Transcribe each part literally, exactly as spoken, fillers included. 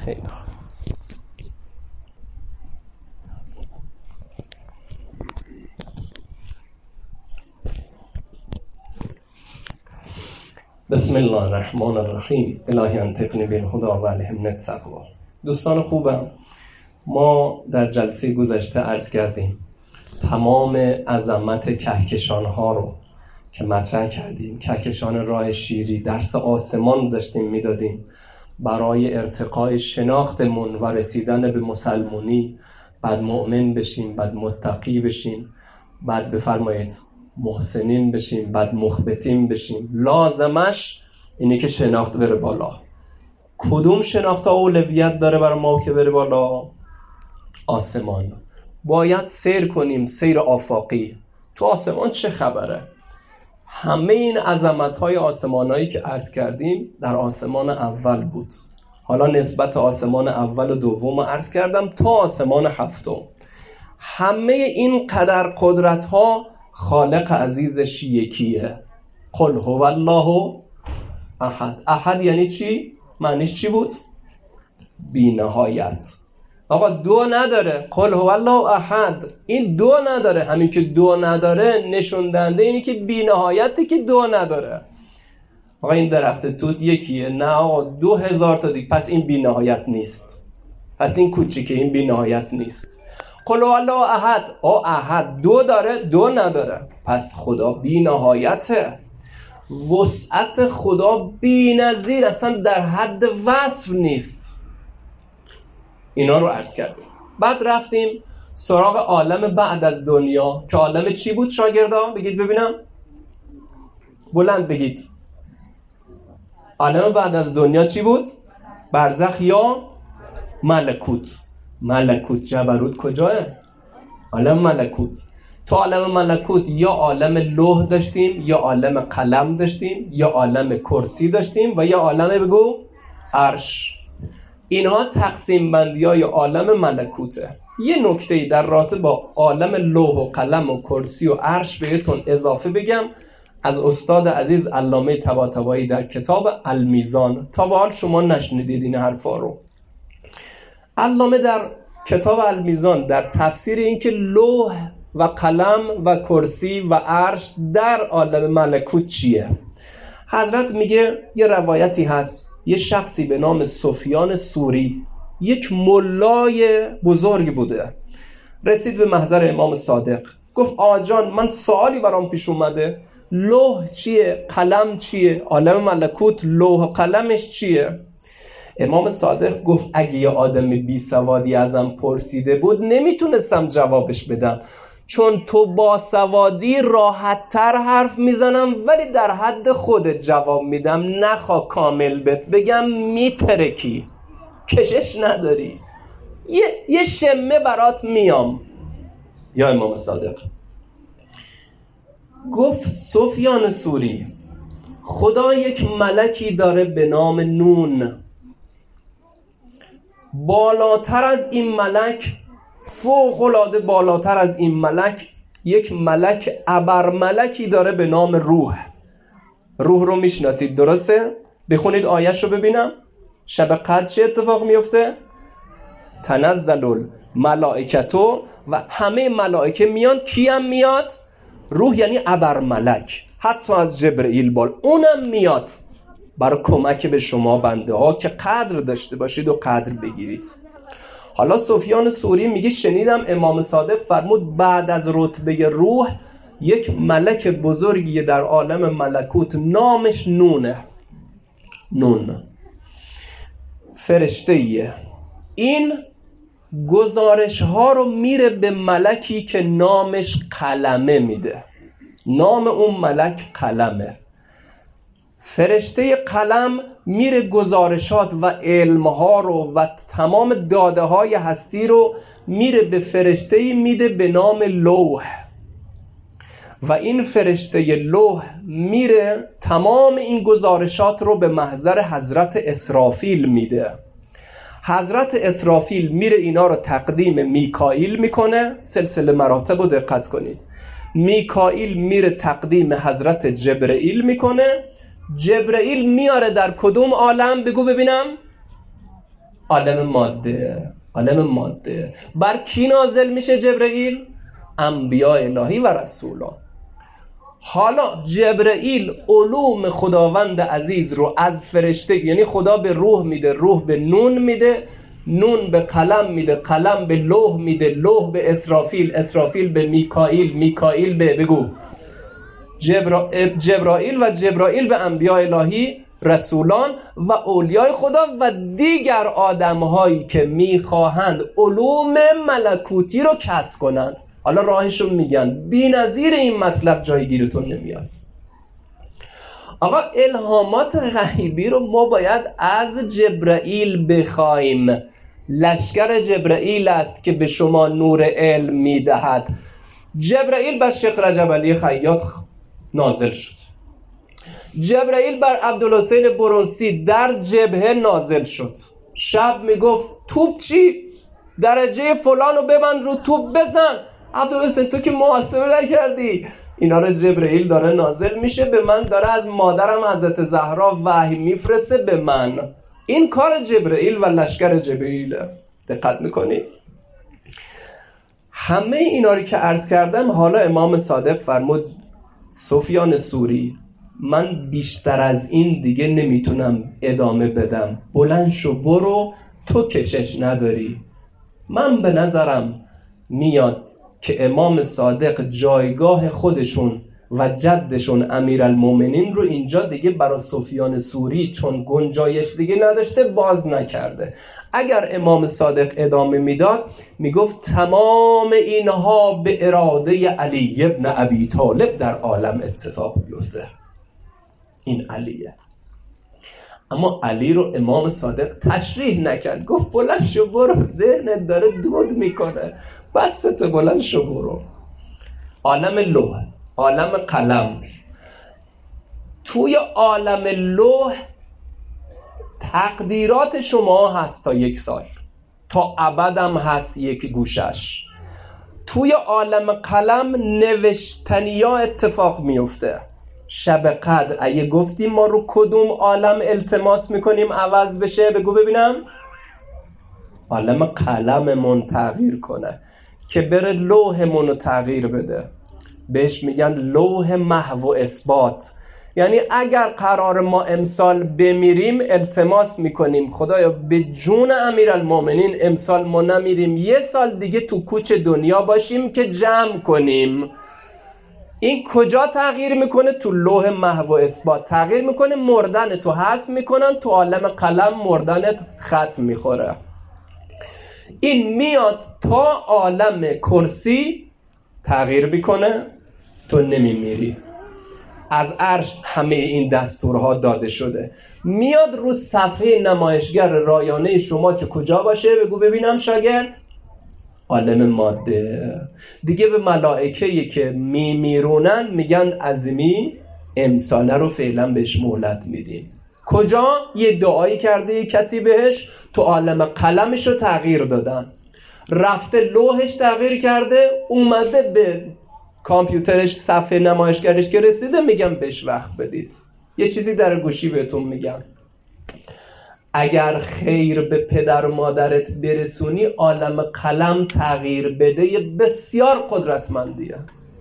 خیلی خوب. بسم الله الرحمن الرحیم. الهی انطقنی بالهدی و الهمنی التقوی. دوستان خوبم، ما در جلسه گذشته عرض کردیم تمام عظمت کهکشان ها رو که مطرح کردیم. کهکشان راه شیری، درس آسمان داشتیم میدادیم برای ارتقای شناختمون و رسیدن به مسلمونی، بعد مؤمن بشیم، بعد متقی بشیم، بعد بفرمایید محسنین بشیم، بعد مخبتین بشیم. لازمش اینه که شناخت بره بالا. کدوم شناخت ها اولویت داره برای ما که بره بالا؟ آسمان. باید سیر کنیم، سیر آفاقی. تو آسمان چه خبره؟ همه این عظمت های آسمان هایی که عرض کردیم در آسمان اول بود. حالا نسبت آسمان اول و دوم عرض کردم تا آسمان هفتم. همه این قدر قدرت ها خالق عزیزش یکیه. قل هو الله احد. احد یعنی چی؟ معنیش چی بود؟ بی نهایت. آقا دو نداره. قل هو الله احد، این دو نداره. همین که دو نداره نشون دهنده اینی که بی نهایتی که دو نداره. آقا این درخت توت یکیه؟ نه آقا دو هزار تا دیگه. پس این بی نهایت نیست. پس این کوچیکه، این بی نهایت نیست. قل هو الله احد. آ احد دو داره، دو نداره. پس خدا بی نهایته. وسعت خدا بی نظیر، اصلا در حد وصف نیست. اینا رو عرض کردیم. بعد رفتیم سراغ عالم بعد از دنیا که عالم چی بود شاگردا؟ بگید ببینم، بلند بگید. عالم بعد از دنیا چی بود؟ برزخ یا ملکوت؟ ملکوت. جبروت کجاه؟ عالم ملکوت. تو عالم ملکوت یا عالم لوح داشتیم، یا عالم قلم داشتیم، یا عالم کرسی داشتیم و یا عالم بگو عرش. اینها تقسیم بندی های عالم ملکوته. یه نکته در رابطه با عالم لوح و قلم و کرسی و عرش بهتون اضافه بگم از استاد عزیز علامه طباطبایی در کتاب المیزان. تا به حال شما نشنیدید این حرفا رو. علامه در کتاب المیزان در تفسیر این که لوح و قلم و کرسی و عرش در عالم ملکوت چیه، حضرت میگه یه روایتی هست، یه شخصی به نام سفیان ثوری، یک ملای بزرگ بوده، رسید به محضر امام صادق، گفت آجان من سوالی برام پیش اومده، لوح چیه؟ قلم چیه؟ عالم ملکوت لوح و قلمش چیه؟ امام صادق گفت اگه یه آدم بی سوادی ازم پرسیده بود نمیتونستم جوابش بدم، چون تو با سوادی راحت تر حرف میزنم ولی در حد خودت جواب میدم. نخوا کامل بهت بگم میترکی، کشش نداری، یه, یه شمه برات میام. یا امام صادق گفت سفیان ثوری خدا یک ملکی داره به نام نون، بالاتر از این ملک، فوق العاده بالاتر از این ملک، یک ملک ابر ملکی داره به نام روح. روح رو میشناسید درسته؟ بخونید آیش رو ببینم. شب قدر چه اتفاق میفته؟ تنزل الملائکتو، و همه ملائکه میان. کی هم میاد؟ روح یعنی ابر ملک، حتی از جبرئیل بال اونم میاد برای کمک به شما بنده ها که قدر داشته باشید و قدر بگیرید. حالا سفیان ثوری میگه شنیدم امام صادق فرمود بعد از رتبه روح یک ملک بزرگی در عالم ملکوت نامش نونه. نون فرشته ایه. این گزارش ها رو میره به ملکی که نامش قلمه میده. نام اون ملک قلمه. فرشته قلم میره گزارشات و علمها رو و تمام داده های هستی رو میره به فرشته میده به نام لوح، و این فرشته لوح میره تمام این گزارشات رو به محضر حضرت اسرافیل میده. حضرت اسرافیل میره اینا رو تقدیم میکائیل میکنه. سلسله مراتب رو دقت کنید. میکائیل میره تقدیم حضرت جبرئیل میکنه. جبرئیل میاره در کدوم عالم؟ بگو ببینم. عالم ماده. عالم ماده بر کی نازل میشه جبرئیل؟ انبیاء الهی و رسولان. حالا جبرئیل علوم خداوند عزیز رو از فرشته، یعنی خدا به روح میده، روح به نون میده، نون به قلم میده، قلم به لوح میده، لوح به اسرافیل، اسرافیل به میکائیل، میکائیل به بگو جبرا... جبرائیل و جبرائیل به انبیاء الهی، رسولان و اولیای خدا و دیگر آدم‌هایی که میخواهند علوم ملکوتی رو کسب کنند. حالا راهشون میگن. بی‌نظیر این مطلب جای گیرتون نمیاد. آقا الهامات غیبی رو ما باید از جبرائیل بخوایم. لشکر جبرائیل است که به شما نور علم میدهد. جبرائیل بر شیخ رجب علی خیاط نازل شد. جبرائیل بر عبدالحسین برونسی در جبهه نازل شد. شب میگفت توپ چی؟ درجه فلانو ببند رو توپ بزن. عبدالحسین تو که محاسبه نکردی. اینا رو جبرائیل داره نازل میشه به من، داره از مادرم حضرت زهرا وحی میفرسته به من. این کار جبرائیل و لشکر جبرائیله. دقت میکنی؟ همه اینا رو که عرض کردم، حالا امام صادق فرمود سفیان ثوری من بیشتر از این دیگه نمیتونم ادامه بدم، بلند شو برو، تو کشش نداری. من به نظرم میاد که امام صادق جایگاه خودشون و جدشون امیرالمومنین رو اینجا دیگه برای سفیان ثوری چون گنجایش دیگه نداشته باز نکرده. اگر امام صادق ادامه میداد میگفت تمام اینها به اراده علی ابن ابی طالب در عالم اتفاق بیفته. این علیه. اما علی رو امام صادق تشریح نکرد، گفت بلند شو برو، ذهنت داره دود میکنه، بس تو بلند شو برو. عالم لوح، عالم قلم. توی عالم لوح تقدیرات شما هست تا یک سال، تا ابدم هست یک گوشش. توی عالم قلم نوشتنیا اتفاق میفته. شب قدر اگه گفتیم ما رو کدوم عالم التماس میکنیم عوض بشه، بگو ببینم. عالم قلممون تغییر کنه که بره لوحمون رو تغییر بده. بهش میگن لوح محو و اثبات. یعنی اگر قرار ما امسال بمیریم التماس میکنیم خدایا به جون امیرالمومنین امسال ما نمیریم، یه سال دیگه تو کوچ دنیا باشیم که جمع کنیم. این کجا تغییر میکنه؟ تو لوح محو و اثبات تغییر میکنه. مردن تو حذف میکنن، تو عالم قلم مردنت خط میخوره. این میاد تا عالم کرسی تغییر میکنه، تو نمیمیری. از عرش همه این دستورها داده شده. میاد رو صفحه نمایشگر رایانه شما که کجا باشه؟ بگو ببینم شاگرد. عالم ماده. دیگه به ملائکه‌ای که میمیرونن میگن عظیمی امساله رو فعلا بهش مهلت میدیم. کجا؟ یه دعایی کرده یه کسی بهش، تو عالم قلمش رو تغییر دادن، رفته لوحش تغییر کرده، اومده به کامپیوترش صفحه نمایشگرش که رسیده میگم بهش وقت بدید. یه چیزی در گوشی بهتون میگم، اگر خیر به پدر و مادرت برسونی عالم قلم تغییر بده، یه بسیار قدرتمندیه.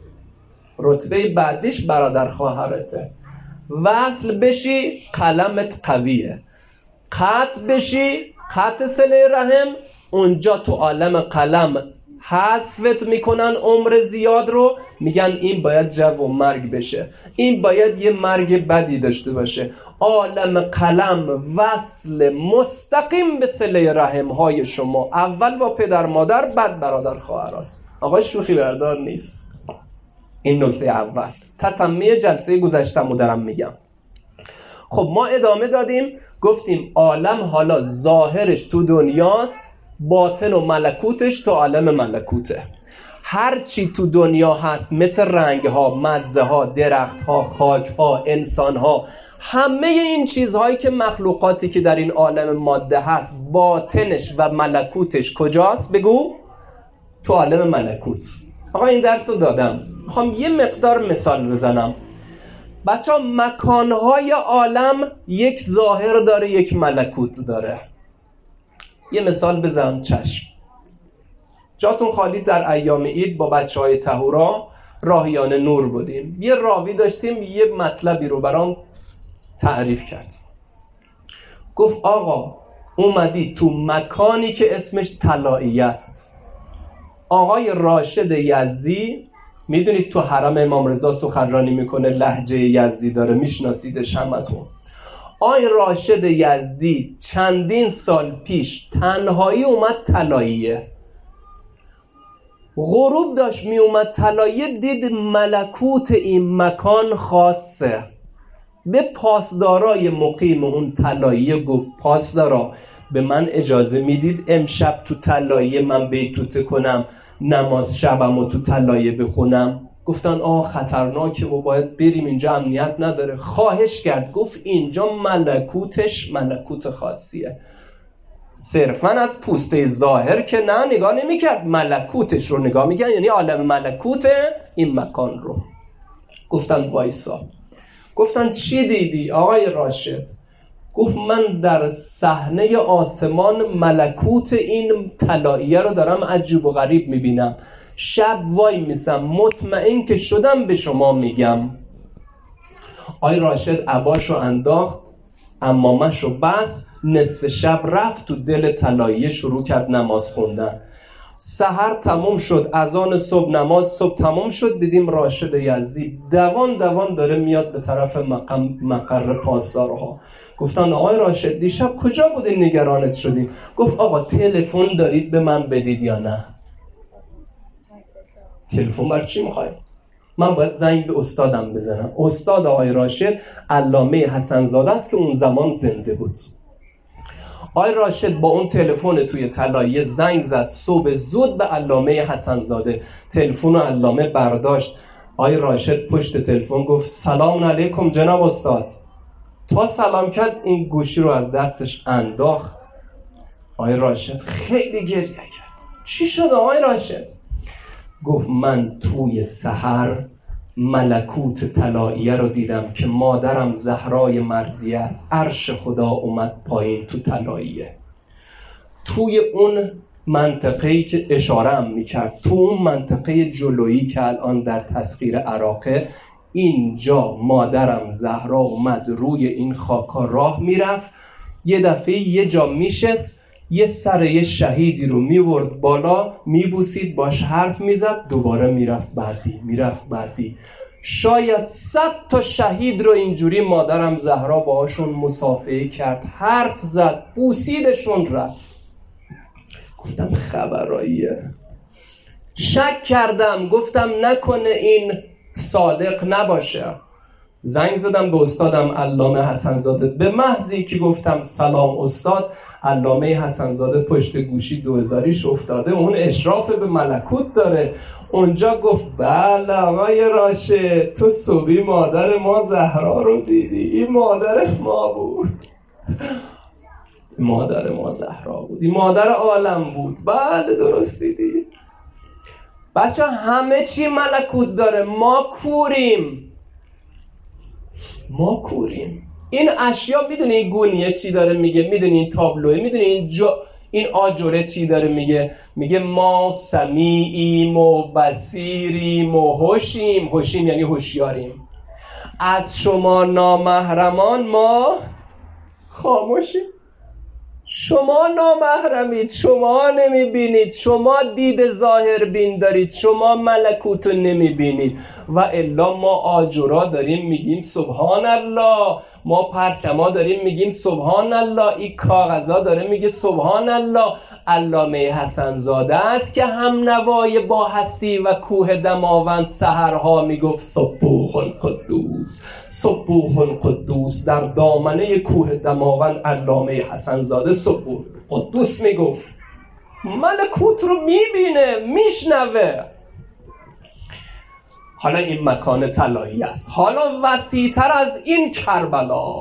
رتبه بعدیش برادر خواهرته. وصل بشی قلمت قویه، قطع بشی قطع صله رحم، اونجا تو عالم قلم حذفت میکنن عمر زیاد رو، میگن این باید جو و مرگ بشه، این باید یه مرگ بدی داشته باشه. عالم قلم وصل مستقیم به صله رحم های شما، اول با پدر مادر بعد برادر خواهر است. آقا شوخی بردار نیست. این نکته اول. تتمه جلسه گذشتم دارم میگم. خب ما ادامه دادیم گفتیم عالم حالا ظاهرش تو دنیاست، باطن و ملکوتش تو عالم ملکوته. هر چی تو دنیا هست مثل رنگ ها، مزه ها، درخت ها، خاک ها، انسان ها، همه این چیزهایی که مخلوقاتی که در این عالم ماده هست باطنش و ملکوتش کجاست؟ بگو تو عالم ملکوت. آقا این درس رو دادم، میخوام یه مقدار مثال بزنم. بچه ها مکانهای عالم یک ظاهر داره یک ملکوت داره. یه مثال بزنم. چشم، جاتون خالی، در ایام عید با بچه های طهورا راهیان نور بودیم، یه راوی داشتیم یه مطلبی رو برام تعریف کرد. گفت آقا اومدی تو مکانی که اسمش طلاییه است. آقای راشد یزدی، میدونید تو حرم امام رضا سخنرانی میکنه، لهجه یزدی داره، میشناسیدش همتون. آقای راشد یزدی چندین سال پیش تنهایی اومد طلاییه، غروب داشت می اومد طلاییه، دید ملکوت این مکان خاصه. به پاسدارای مقیم اون طلاییه گفت پاسدارا به من اجازه میدید امشب تو طلاییه من بیتوته کنم، نماز شبمو تو طلاییه بخونم؟ گفتن آه خطرناکه و باید بریم، اینجا امنیت نداره. خواهش کرد، گفت اینجا ملکوتش ملکوت خاصیه، صرفا از پوسته ظاهر که نه نگاه نمی کرد، ملکوتش رو نگاه می کرد، یعنی عالم ملکوت این مکان رو. گفتن وایسا. گفتن چی دیدی آقای راشد؟ گفت من در صحنه آسمان ملکوت این طلاییه رو دارم عجیب و غریب می بینم، شب وای میسم، مطمئن که شدم به شما میگم. آقای راشد عباشو انداخت، عمامشو بس، نصف شب رفت تو دل طلاییه، شروع کرد نماز خوندن. سحر تموم شد، اذان صبح، نماز صبح تموم شد، دیدیم راشد یزدی دوان دوان داره میاد به طرف مقام مقر پاسدارها. گفتن آقای راشد دیشب کجا بودین نگرانت شدیم؟ گفت آقا تلفن دارید به من بدید یا نه؟ تلفن بر چی میخواید؟ من باید زنگ به استادم بزنم. استاد آقای راشد علامه حسن زاده است که اون زمان زنده بود. آقای راشد با اون تلفن توی طلاییه زنگ زد صبح زود به علامه حسن زاده. تلفن علامه برداشت. آقای راشد پشت تلفن گفت سلام علیکم جناب استاد. تا سلام کرد این گوشی رو از دستش انداخت. آقای راشد خیلی گریه کرد. چی شد آقای راشد؟ گفت من توی سحر ملکوت طلاییه رو دیدم که مادرم زهرای مرضیه از عرش خدا اومد پایین تو طلاییه. توی اون منطقه‌ای که اشاره هم میکرد، تو اون منطقه جلویی که الان در تسخیر عراقه، اینجا مادرم زهرا اومد روی این خاکا راه میرفت، یه دفعه یه جا میشست، یه سر یه شهیدی رو میورد بالا، میبوسید، باش حرف میزد، دوباره میرفت بعدی، میرفت بعدی. شاید صد تا شهید رو اینجوری مادرم زهرا باهاشون مصافحه کرد، حرف زد، بوسیدشون، رفت. گفتم خبراییه. شک کردم، گفتم نکنه این صادق نباشه. زنگ زدم به استادم علامه حسن زاده. به محضی که گفتم سلام استاد، علامه حسن زاده پشت گوشی دوهزاریش افتاده، اون اشراف به ملکوت داره. اونجا گفت بله آقای راشد، تو صبحی مادر ما زهرا رو دیدی؟ این مادر ما بود. مادر ما زهرا بود، این مادر عالم بود. بله درست دیدی. بچه همه چی ملکوت داره، ما کوریم، ما کوریم. این اشیا میدونی این گونیه چی داره میگه؟ میدونی این تابلوه؟ میدونی این جا این آجره چی داره میگه؟ میگه ما سمیعیم و بصیریم و هوشیم. هوشیم یعنی هوشیاریم. از شما نامحرمان ما خاموشیم. شما نامحرمید، شما نمیبینید، شما دید ظاهر بین دارید، شما ملکوت رو نمیبینید. و الا ما آجرا داریم میگیم سبحان الله، ما پرچما داریم میگیم سبحان الله، این کاغذا داره میگه سبحان الله. علامه حسن زاده است که هم نوای با هستی و کوه دماوند سحرها میگفت سبوح القدوس، سبوح القدوس. در دامنه کوه دماوند علامه حسن زاده سبوح القدوس میگفت. ملکوت رو میبینه، میشنوه. حالا این مکان طلایی است. حالا وسیع‌تر از این کربلا.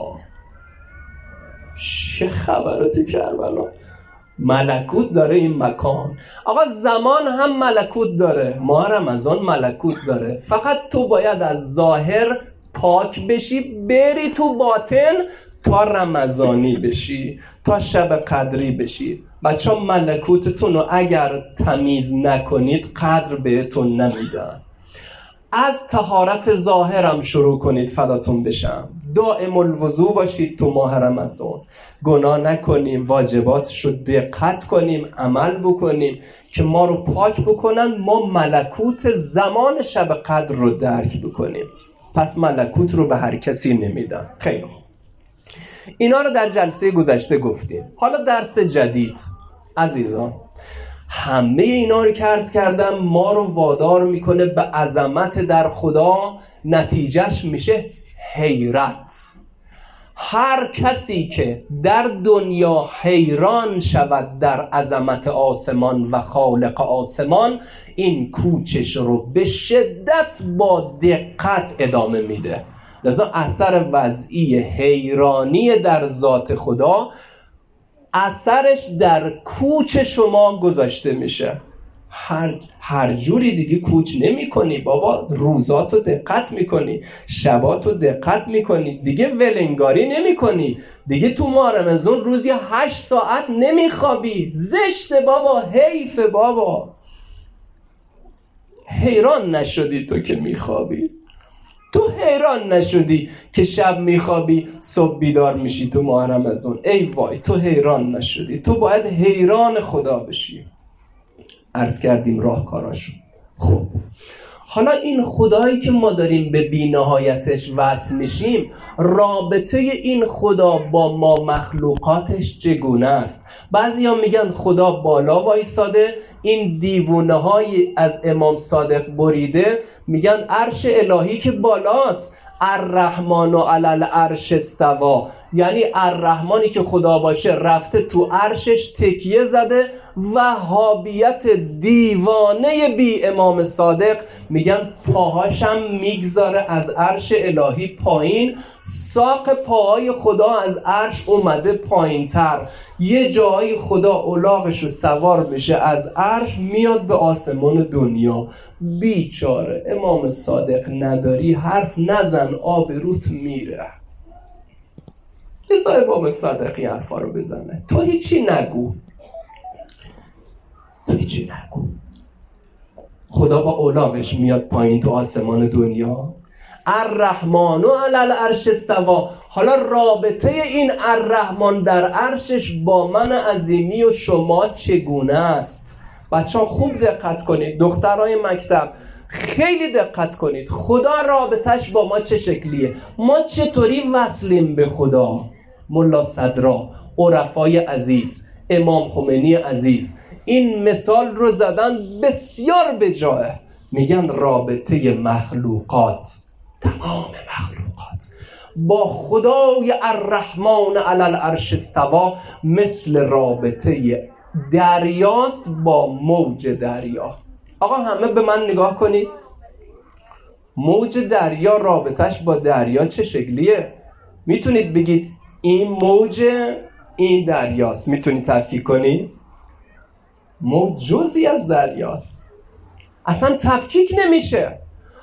چه خبره تو کربلا؟ ملکوت داره این مکان. آقا زمان هم ملکوت داره، ماه رمضان ملکوت داره. فقط تو باید از ظاهر پاک بشی، بری تو باطن، تا رمضانی بشی، تا شب قدری بشی. بچه ها ملکوتتون رو اگر تمیز نکنید قدر بهتون نمیدن. از طهارت ظاهرم شروع کنید فداتون بشم. دائم الوضوء باشید تو ماه رمضان، گناه نکنیم، واجباتش رو دقت کنیم، عمل بکنیم که ما رو پاک بکنن، ما ملکوت زمان شب قدر رو درک بکنیم. پس ملکوت رو به هر کسی نمیدن. خیلی خوب، اینا رو در جلسه گذشته گفتیم. حالا درس جدید عزیزان، همه اینا رو که عرض کردم ما رو وادار میکنه به عظمت در خدا، نتیجهش میشه حیرت. هر کسی که در دنیا حیران شود در عظمت آسمان و خالق آسمان، این کوچش رو به شدت با دقت ادامه میده. لذا اثر وضعی حیرانی در ذات خدا، اثرش در کوچ شما گذاشته میشه. هر هر جوری دیگه کوچ نمی کنی بابا، روزاتو دقت میکنی، شباتو دقت میکنی، دیگه ولنگاری نمی کنی، دیگه تو ماه رمضان روزی هشت ساعت نمیخوابی. زشته بابا، حیفه بابا. حیران نشدی تو که میخوابی؟ تو حیران نشدی که شب میخوابی صبح بیدار میشی تو ماه رمضان؟ ای وای، تو حیران نشدی. تو باید حیران خدا بشی. عرض کردیم راهکاراشو. خب حالا این خدایی که ما داریم به بی‌نهایتش وصل میشیم، رابطه این خدا با ما مخلوقاتش چگونه است؟ بعضیا میگن خدا بالا وایساده. این دیوونه های از امام صادق بریده میگن عرش الهی که بالاست، الرحمن علی العرش استوا، یعنی الرحمنی که خدا باشه رفته تو عرشش تکیه زده. وهابیت دیوانه بی امام صادق میگن پاهاشم میگذاره از عرش الهی پایین، ساق پاهای خدا از عرش اومده پایین تر. یه جایی خدا الاغشو سوار بشه از عرش میاد به آسمان دنیا. بیچاره امام صادق نداری حرف نزن، آبروت میره. لذا امام صادقی حرفا رو بزنه، تو هیچی نگو، تو هیچی نگو. خدا با اولاغش میاد پایین تو آسمان دنیا. الرحمن علی العرش استوا. حالا رابطه این الرحمن در عرشش با من عظیمی و شما چگونه است؟ بچه ها خوب دقت کنید، دخترای مکتب خیلی دقت کنید. خدا رابطش با ما چه شکلیه؟ ما چطوری وصلیم به خدا؟ ملا صدرا، عرفای عزیز، امام خمینی عزیز این مثال رو زدن بسیار بجاه. میگن رابطه مخلوقات، تمام مخلوقات با خدای الرحمن علی العرش استوا مثل رابطه دریاست با موج دریا. آقا همه به من نگاه کنید، موج دریا رابطش با دریا چه شکلیه؟ میتونید بگید این موج این دریاست؟ میتونید تفکیک کنید؟ موج جزئی از دریاست، اصلا تفکیک نمیشه.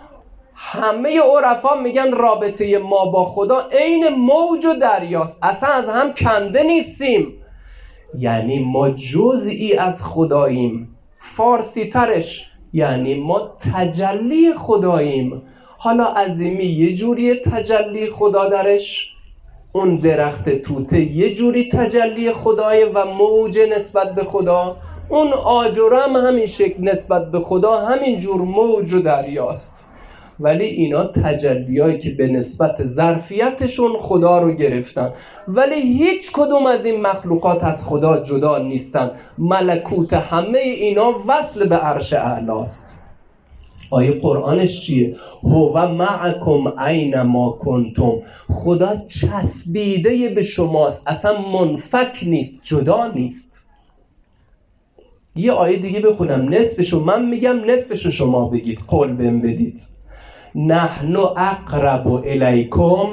همه عرفا میگن رابطه ما با خدا عین موج و دریاست، اصلا از هم کنده نیستیم. یعنی ما جزئی از خداییم. فارسی ترش یعنی ما تجلی خداییم. حالا عظیمی یه جوری تجلی خدا درش، اون درخت توته یه جوری تجلی خدای و موج نسبت به خدا، اون آجر هم همین شکل نسبت به خدا همین جور موج و دریاست. ولی اینا تجلیایی که به نسبت ظرفیتشون خدا رو گرفتن، ولی هیچ کدوم از این مخلوقات از خدا جدا نیستن. ملکوت همه اینا وصل به عرش اعلاست. آیه قرآنش چیه؟ هو معکم اینما کنتم. خدا چسبیده به شماست، اصلا منفک نیست، جدا نیست. یه آیه دیگه بخونم، نصفشو من میگم نصفشو شما بگید، قول بهم بدید. نحن اقرب الیکم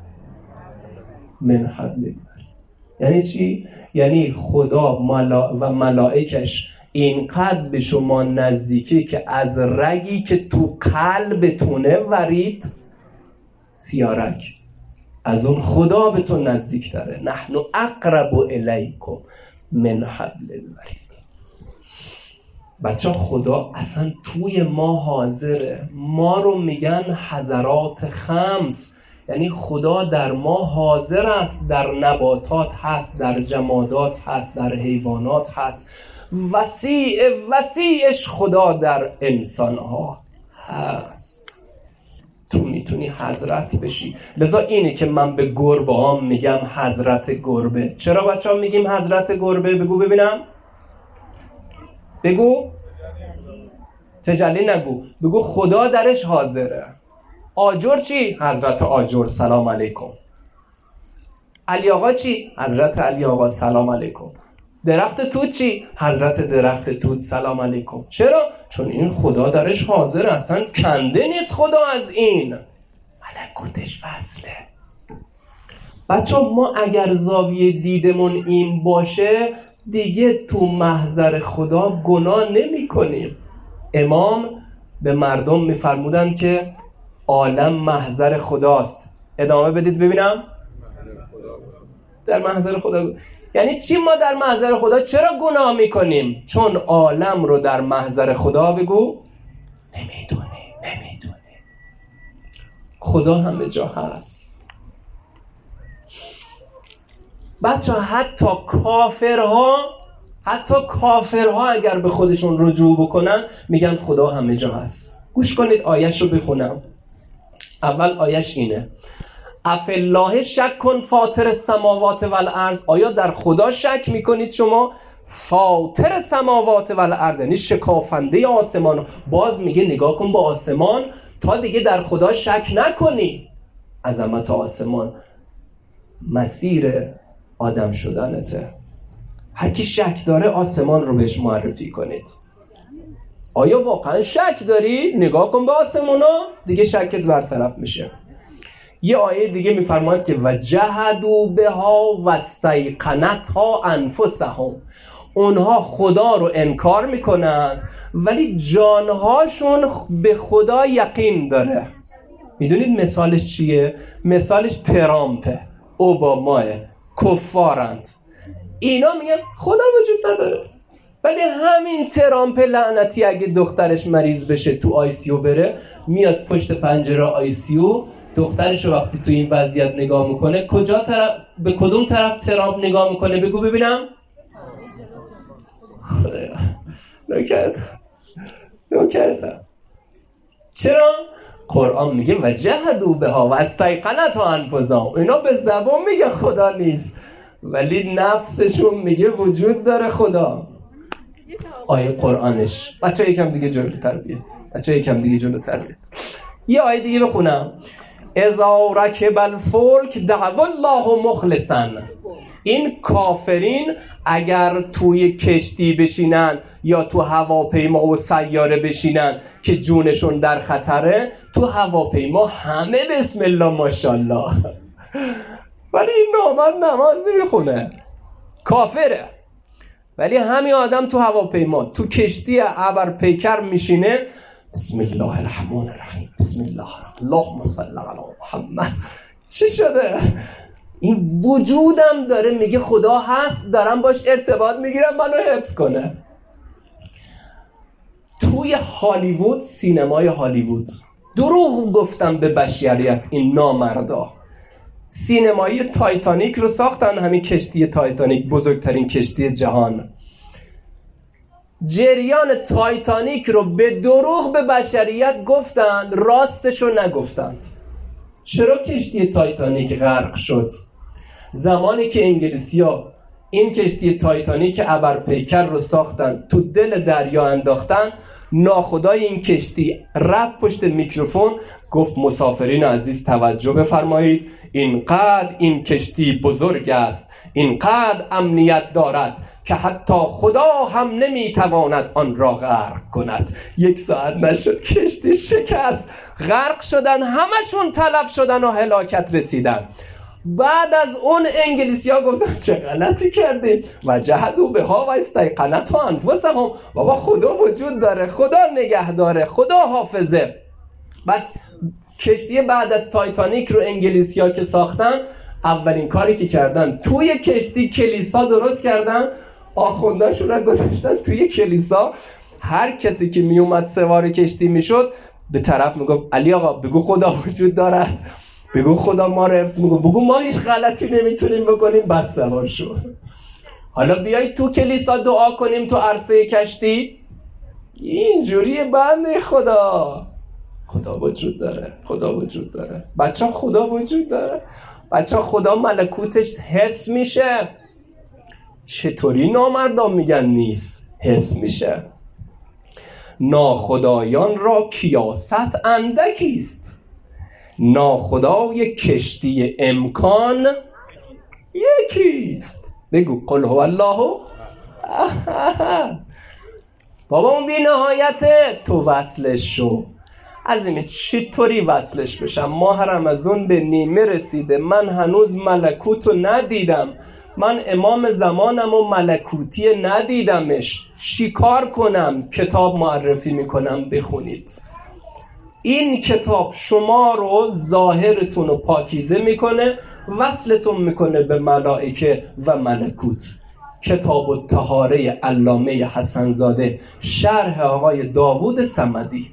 من حبل الورید. یعنی چی؟ یعنی خدا ملا و ملائکش اینقدر به شما نزدیکه که از رگی که تو قلبتونه ورید سیارک. از اون خدا به تو نزدیک تره. نحن اقرب الیکم من حبل الورید. بچه خدا اصلا توی ما حاضره. ما رو میگن حضرات خمس، یعنی خدا در ما حاضر است، در نباتات هست، در جمادات هست، در حیوانات هست. وسیع وسیعش خدا در انسان ها هست. تو میتونی حضرت بشی. لذا اینه که من به گربه ها میگم حضرت گربه. چرا بچه ها میگیم حضرت گربه؟ بگو ببینم. بگو. تجلی نگو. بگو خدا درش حاضره. آجر چی؟ حضرت آجر سلام علیکم. علی آقا چی؟ حضرت علی آقا سلام علیکم. درخت توت چی؟ حضرت درخت توت سلام علیکم. چرا؟ چون این خدا درش حاضر، اصلا کنده نیست خدا از این. ملکوتش وصله. بچه ما اگر زاویه دیدمون این باشه دیگه تو محضر خدا گناه نمی کنیم. امام به مردم میفرمودن که عالم محضر خداست. ادامه بدید ببینم. در محضر خدا. یعنی چی ما در محضر خدا چرا گناه میکنیم؟ چون عالم رو در محضر خدا بگو نمیدونی نمیدونی خدا همه جا هست. بچه حتی کافرها حتی کافرها اگر به خودشون رجوع بکنن میگن خدا همه جا هست. گوش کنید آیش رو بخونم. اول آیش اینه: افالله شک کن فاطر السماوات والارض. آیا در خدا شک میکنید شما؟ فاطر السماوات والارض یعنی شکافنده آسمان. باز میگه نگاه کن با آسمان تا دیگه در خدا شک نکنی. عظمت آسمان مسیر آدم شدنته. هر کی شک داره آسمان رو بهش معرفی کنید. آیا واقعا شک داری؟ نگاه کن به آسمونا دیگه شکت برطرف میشه. یه آیه دیگه میفرماید که وجحدوا بها واستیقنتها انفسهم. اونها خدا رو انکار میکنن ولی جانهاشون به خدا یقین داره. میدونید مثالش چیه؟ مثالش ترامپه، اوباماه، کفارند. اینا میگن خدا وجود نداره، ولی همین ترامپ لعنتی اگه دخترش مریض بشه تو آی سی یو بره، میاد پشت پنجره آی سی یو، دخترش رو وقتی تو این وضعیت نگاه میکنه کجا طرف به کدوم طرف ترامپ نگاه میکنه؟ بگو ببینم. خدایا نکرد نکردم. چرا؟ قرآن میگه وجحدوا بها واستیقنتها انفسهم. اینا به زبان میگه خدا نیست ولی نفسشون میگه وجود داره خدا. آیه قرآنش. بچه یکم دیگه جلوتر بیاد. بچه یکم دیگه جلوتر بیاد. یه آیه دیگه بخونم. اذا رکب الفلک دعوا الله مخلصا. این کافرین اگر توی کشتی بشینن یا تو هواپیما و سیاره بشینن که جونشون در خطره، تو هواپیما همه بسم الله ماشاءالله، ولی این نامرد نماز نمیخونه، کافره. ولی همین آدم تو هواپیما تو کشتی ابر پیکر میشینه، بسم الله الرحمن الرحیم، بسم الله اللهم صل علی محمد. چی شده؟ این وجودم داره میگه خدا هست، دارم باش ارتباط میگیرم منو حفظ کنه. توی هالیوود، سینمای هالیوود، دروغ گفتم به بشریت این نامردا. سینمایی تایتانیک رو ساختن، همین کشتی تایتانیک بزرگترین کشتی جهان. جریان تایتانیک رو به دروغ به بشریت گفتند، راستش رو نگفتند. چرا کشتی تایتانیک غرق شد؟ زمانی که انگلیسی‌ها این کشتی تایتانیک ابرپیکر رو ساختن، تو دل دریا انداختن، ناخدای این کشتی رفت پشت میکروفون گفت مسافرین عزیز توجه بفرمایید، اینقدر این کشتی بزرگ است، اینقدر امنیت دارد که حتی خدا هم نمیتواند آن را غرق کند. یک ساعت نشد کشتی شکست، غرق شدن، همشون تلف شدن و هلاکت رسیدن. بعد از اون انگلیسی ها گفتن چه غلطی کردیم، و جهدوا بها و استیقنتها انفسهم. بابا خدا وجود داره، خدا نگه داره، خدا حافظه. بعد کشتی بعد از تایتانیک رو انگلیسی‌ها که ساختن، اولین کاری که کردن توی کشتی کلیسا درست کردن، آخونداشون رو گذاشتن توی کلیسا. هر کسی که می اومد سوار کشتی میشد به طرف میگفت علی آقا بگو خدا وجود دارد، بگو خدا ما رو حفظ میکنه، بگو ما هیچ غلطی نمیتونیم بکنیم، بعد سوار شو. حالا بیای تو کلیسا دعا کنیم تو عرصه کشتی، اینجوریه بنده خدا. خدا وجود داره، خدا وجود داره بچه ها، خدا وجود داره بچه ها. خدا ملکوتش حس میشه. چطوری نامردان میگن نیست؟ حس میشه. ناخدایان را کیاست اندکیست، ناخدای کشتی امکان یکیست. بگو قل هو الله. بابا اون بی نهایته، تو وصلش شو. عظیمه چطوری وصلش بشم؟ ماه رمضان به نیمه رسیده، من هنوز ملکوتو ندیدم، من امام زمانم و ملکوتی ندیدمش، چی کار کنم؟ کتاب معرفی میکنم بخونید. این کتاب شما رو، ظاهرتون رو پاکیزه میکنه، وصلتون میکنه به ملائکه و ملکوت. کتاب الطهاره علامه حسن زاده، شرح آقای داوود صمدی،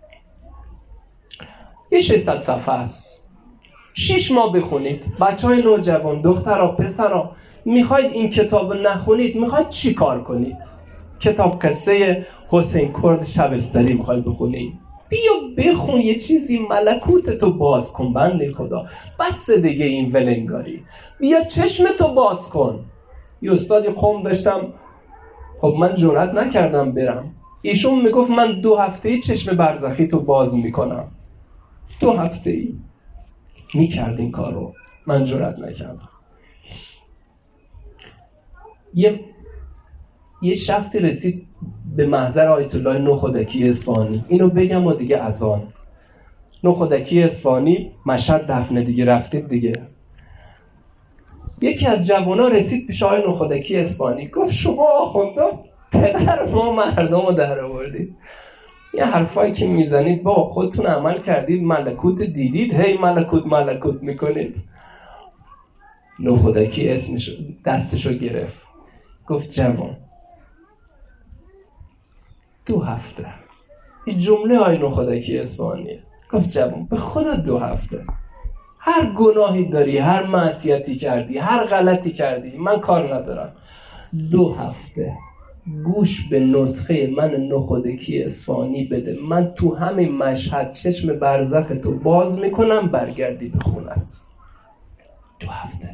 یه ششصد صفحه است. شش ماه بخونید. بچه های نوجوان، دخترها، پسرها، میخواید این کتاب نخونید، میخواید چی کار کنید؟ کتاب قصه حسین کرد شبستری میخواید بخونید، بیا بخون یه چیزی، ملکوتتو باز کن بنده خدا. بس دیگه این ولنگاری، بیا چشمتو باز کن. یه استادی قوم داشتم، خب من جرئت نکردم برم. ایشون میگفت من دو هفته‌ای چشم برزخی تو باز میکنم. دو هفته‌ای میکرد این کار رو، من جرئت نکردم. یه یه شخصی رسید به محضر آیت الله نخودکی اصفهانی. اینو بگم و دیگه اذان. نخودکی اصفهانی، مشهد دفنه دیگه، رفتید دیگه. یکی از جوانا رسید پیش آقای نخودکی اصفهانی، گفت شما آخوندا پدر ما مردم رو در آوردید. یه حرفایی که میزنید با خودتون عمل کردید، ملکوت دیدید، هی ملکوت ملکوت میکنید. نخودکی اسمش دستشو گرفت، گفت جوان، دو هفته. این جمله های نخودکی اصفهانیه. گفت جوان، به خدا دو هفته، هر گناهی داری، هر معصیتی کردی، هر غلطی کردی، من کار ندارم. دو هفته گوش به نسخه من نخودکی اصفهانی بده، من تو همین مشهد چشم برزخ تو باز میکنم، برگردی به خونت. دو هفته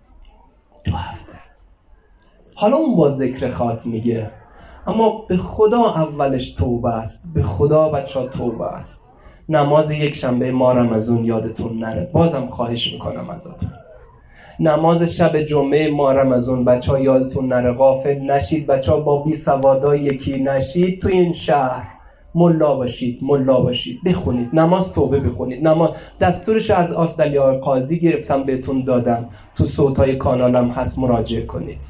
دو هفته حالا اون با ذکر خاص میگه، اما به خدا اولش توبه است. به خدا بچه ها توبه است. نماز یک شنبه ماه رمضان یادتون نره، بازم خواهش میکنم ازتون. نماز شب جمعه ماه رمضان بچه ها یادتون نره، غافل نشید بچه ها، با بی سوادای یکی نشید. تو این شهر ملا باشید، ملا باشید، بخونید نماز، توبه بخونید. نماز دستورش از آستالیای قاضی گرفتم بهتون دادم، تو صوتای کانالم هست، مراجعه کنید.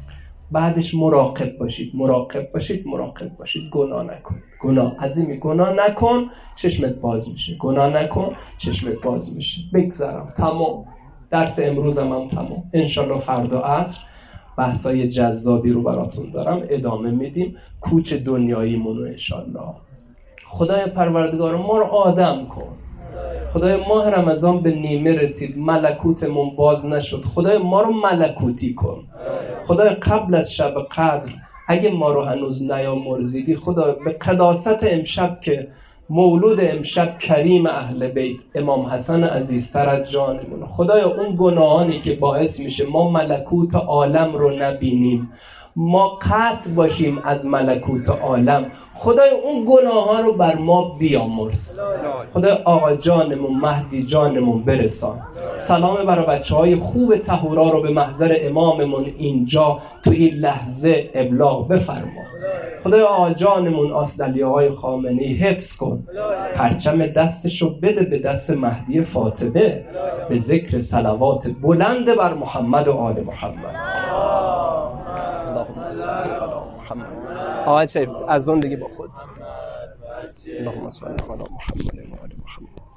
بعدش مراقب باشید، مراقب باشید، مراقب باشید. گناه نکن، گناه عظیمی، گناه نکن چشمت باز میشه، گناه نکن چشمت باز میشه. بگذارم تمام. درس امروزم هم تمام. انشالله فردا عصر بحثای جذابی رو براتون دارم، ادامه میدیم. کوچ دنیاییمون رو انشالله. خدای پروردگار ما رو آدم کن. خدای ماه رمضان به نیمه رسید، ملکوتمون باز نشد، خدای ما رو ملکوتی کن. خدای قبل از شب قدر اگه ما رو هنوز نیامرزیدی، خدا به قداست امشب که مولود امشب کریم اهل بیت امام حسن عزیزتر از جانمون، خدای اون گناهانی که باعث میشه ما ملکوت عالم رو نبینیم، ما قطع باشیم از ملکوت عالم، خدای اون گناه ها رو بر ما بیامرز. خدای آقا جانمون مهدی جانمون برسان. سلام برای بچه های خوب طهورا رو به محضر اماممون اینجا تو این لحظه ابلاغ بفرما. خدای آقا جانمون آصدلی آقای خامنه‌ای حفظ کن، پرچم دستشو بده به دست مهدی فاطمه، به ذکر صلوات بلند بر محمد و آل محمد. آقای شریف از اون دیگه با خود اللهم صل علی محمد و آل محمد.